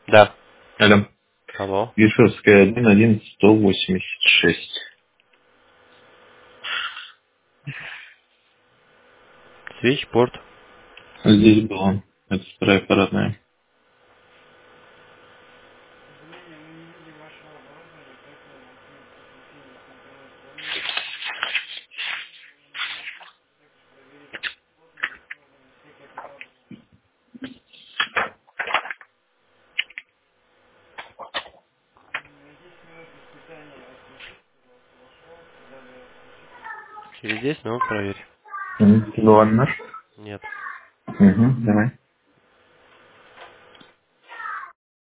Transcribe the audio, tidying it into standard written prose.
Да. Алло. Алло. Гришевская, 111-186. Свечпорт. Здесь было. Это вторая аппаратная. Через 10 минут проверь. Была наш? Нет. Угу, давай.